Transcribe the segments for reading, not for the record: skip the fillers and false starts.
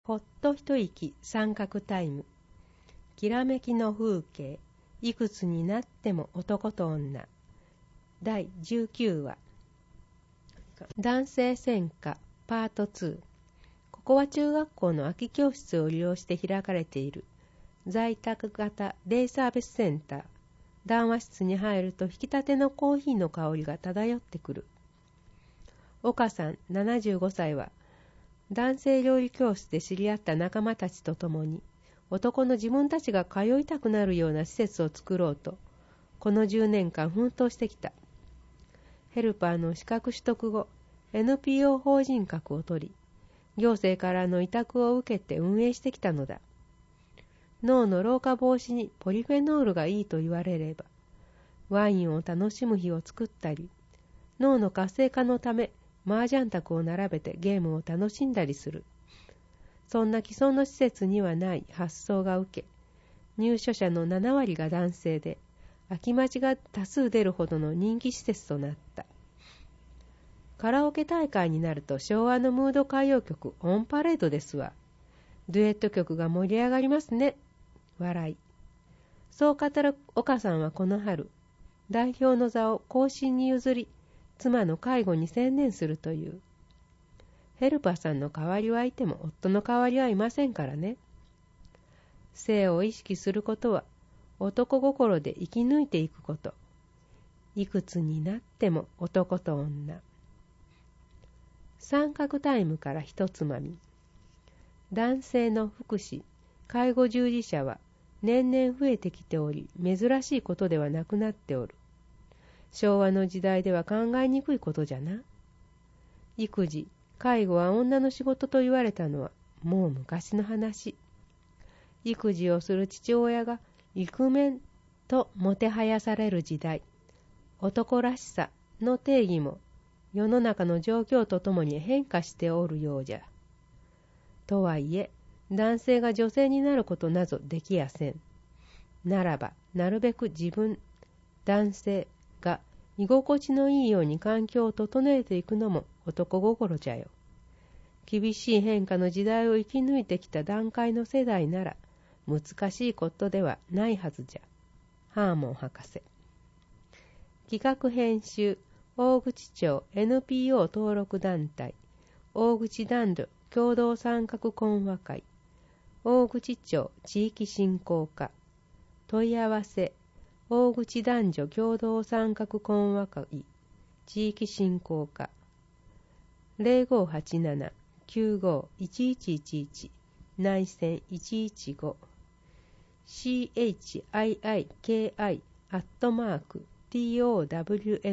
ほっと一息三角タイム。きらめきの風景。いくつになっても男と女。第19話。男性専科パート2。ここは中学校の空き教室を利用して開かれている在宅型デイサービスセンター。談話室に入ると引き立てのコーヒーの香りが漂ってくる。岡さん75歳は男性料理教室で知り合った仲間たちと共に男の自分たちが通いたくなるような施設を作ろうとこの10年間奮闘してきた。ヘルパーの資格取得後 NPO 法人格を取り行政からの委託を受けて運営してきたのだ。脳の老化防止にポリフェノールがいいと言われればワインを楽しむ日を作ったり脳の活性化のため麻雀卓を並べてゲームを楽しんだりする。そんな既存の施設にはない発想が受け、入所者の7割が男性で、空き待ちが多数出るほどの人気施設となった。カラオケ大会になると昭和のムード歌謡曲オンパレードですわ。デュエット曲が盛り上がりますね。笑い。そう語る岡さんはこの春、代表の座を後進に譲り、妻の介護に専念するという。ヘルパーさんの代わりはいても夫の代わりはいませんからね。性を意識することは男心で生き抜いていくこと。いくつになっても男と女。三角タイムから一つまみ。男性の福祉、介護従事者は年々増えてきており、珍しいことではなくなっておる。昭和の時代では考えにくいことじゃな。育児、介護は女の仕事と言われたのはもう昔の話。育児をする父親がイクメンともてはやされる時代。男らしさの定義も世の中の状況とともに変化しておるようじゃ。とはいえ、男性が女性になることなぞできやせん。ならば、なるべく自分、男性が居心地のいいように環境を整えていくのも男心じゃよ。厳しい変化の時代を生き抜いてきた団塊の世代なら難しいことではないはずじゃ。ハーモン博士。企画編集大口町 NPO 登録団体大口男女共同参画懇話会大口町地域振興課問い合わせ大口男女共同参画懇話会地域振興課 0587-95-1111 内線115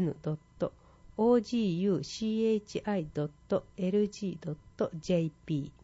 chiiki@town.oguchi.lg.jp